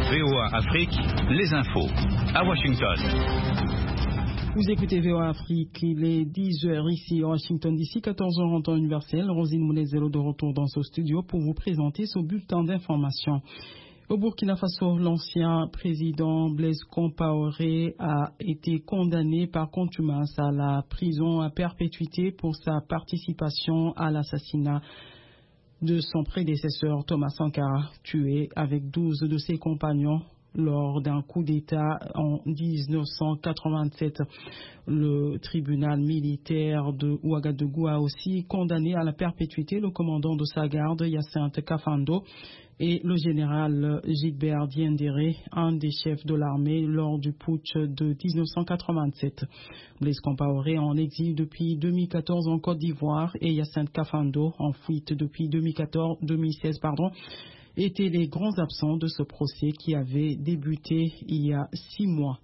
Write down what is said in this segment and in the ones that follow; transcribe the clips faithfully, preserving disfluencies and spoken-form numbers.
V O A Afrique, les infos. À Washington. Vous écoutez V O A Afrique, il est dix heures ici à Washington D C, quatorze heures en temps universel. Rosine Moulezelo de retour dans ce studio pour vous présenter ce bulletin d'information. Au Burkina Faso, l'ancien président Blaise Compaoré a été condamné par contumace à la prison à perpétuité pour sa participation à l'assassinat de son prédécesseur Thomas Sankara, tué avec douze de ses compagnons lors d'un coup d'État en dix-neuf cent quatre-vingt-sept. Le tribunal militaire de Ouagadougou a aussi condamné à la perpétuité le commandant de sa garde, Hyacinthe Kafando, et le général Gilbert Diendéré, un des chefs de l'armée lors du putsch de dix-neuf cent quatre-vingt-sept. Blaise Compaoré en exil depuis deux mille quatorze en Côte d'Ivoire et Hyacinthe Kafando en fuite depuis deux mille quatorze, deux mille seize, pardon, étaient les grands absents de ce procès qui avait débuté il y a six mois.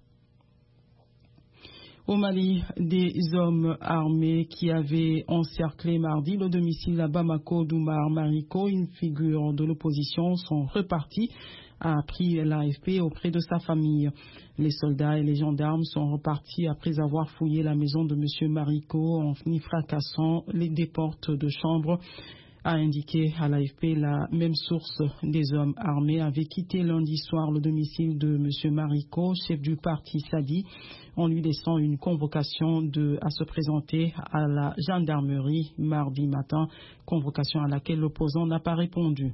Au Mali, des hommes armés qui avaient encerclé mardi le domicile à Bamako d'Oumar Mariko, une figure de l'opposition, sont repartis, a appris l'A F P auprès de sa famille. Les soldats et les gendarmes sont repartis après avoir fouillé la maison de M. Mariko en y fracassant les des portes de chambre. A indiqué à l'A F P, la même source, des hommes armés avaient quitté lundi soir le domicile de M. Mariko, chef du parti Sadi, en lui laissant une convocation de, à se présenter à la gendarmerie mardi matin, convocation à laquelle l'opposant n'a pas répondu.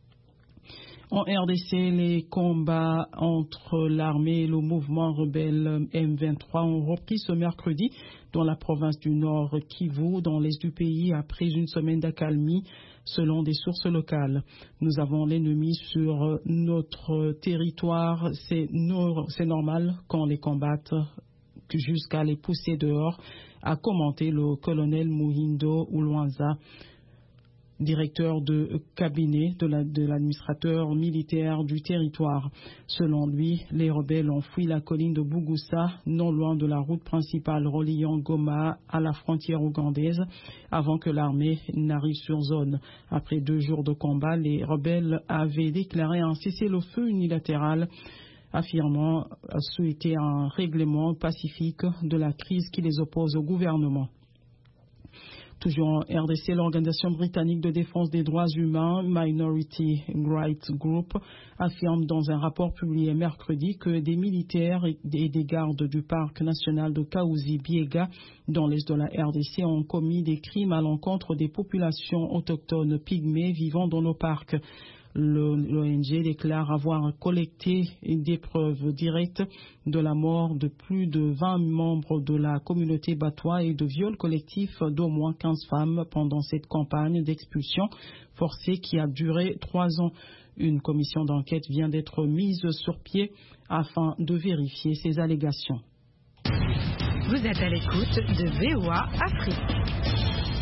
En R D C, les combats entre l'armée et le mouvement rebelle M vingt-trois ont repris ce mercredi dans la province du Nord Kivu, dans l'est du pays, après une semaine d'accalmie, selon des sources locales. Nous avons l'ennemi sur notre territoire. C'est no- c'est normal qu'on les combatte jusqu'à les pousser dehors, a commenté le colonel Muhindo Oulouanza, directeur de cabinet de, la, de l'administrateur militaire du territoire. Selon lui, les rebelles ont fui la colline de Bougussa, non loin de la route principale reliant Goma à la frontière ougandaise, avant que l'armée n'arrive sur zone. Après deux jours de combat, les rebelles avaient déclaré un cessez-le-feu unilatéral, affirmant souhaiter un règlement pacifique de la crise qui les oppose au gouvernement. Toujours en R D C, l'organisation britannique de défense des droits humains, Minority Rights Group, affirme dans un rapport publié mercredi que des militaires et des gardes du parc national de Kaouzi-Biega, dans l'est de la R D C, ont commis des crimes à l'encontre des populations autochtones pygmées vivant dans nos parcs. L'O N G déclare avoir collecté des preuves directes de la mort de plus de vingt membres de la communauté batois et de viols collectifs d'au moins quinze femmes pendant cette campagne d'expulsion forcée qui a duré trois ans. Une commission d'enquête vient d'être mise sur pied afin de vérifier ces allégations. Vous êtes à l'écoute de V O A Afrique.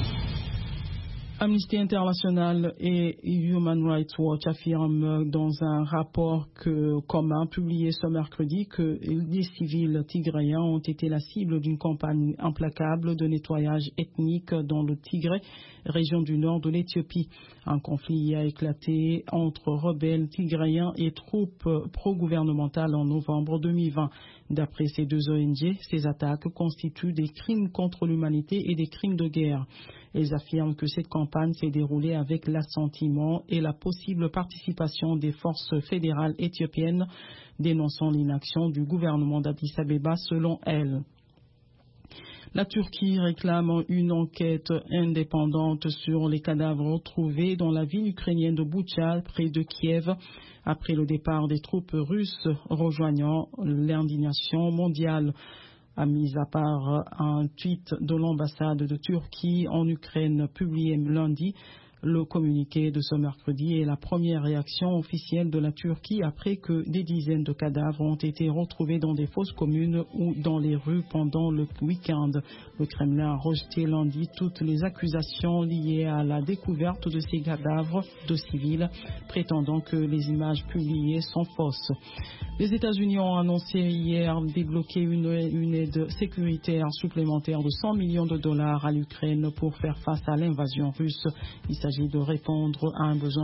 Amnesty International et Human Rights Watch affirment dans un rapport que, commun publié ce mercredi, que les civils tigréens ont été la cible d'une campagne implacable de nettoyage ethnique dans le Tigré, région du nord de l'Éthiopie. Un conflit a éclaté entre rebelles tigréens et troupes pro-gouvernementales en novembre deux mille vingt. D'après ces deux O N G, ces attaques constituent des crimes contre l'humanité et des crimes de guerre. Elles affirment que cette campagne s'est déroulée avec l'assentiment et la possible participation des forces fédérales éthiopiennes, dénonçant l'inaction du gouvernement d'Addis Abeba selon elles. La Turquie réclame une enquête indépendante sur les cadavres retrouvés dans la ville ukrainienne de Boutcha, près de Kiev, après le départ des troupes russes rejoignant l'indignation mondiale. A mis à part un tweet de l'ambassade de Turquie en Ukraine publié lundi, le communiqué de ce mercredi est la première réaction officielle de la Turquie après que des dizaines de cadavres ont été retrouvés dans des fosses communes ou dans les rues pendant le week-end. Le Kremlin a rejeté lundi toutes les accusations liées à la découverte de ces cadavres de civils, prétendant que les images publiées sont fausses. Les États-Unis ont annoncé hier débloquer une, une aide sécuritaire supplémentaire de cent millions de dollars à l'Ukraine pour faire face à l'invasion russe. Il s'agit de répondre à un besoin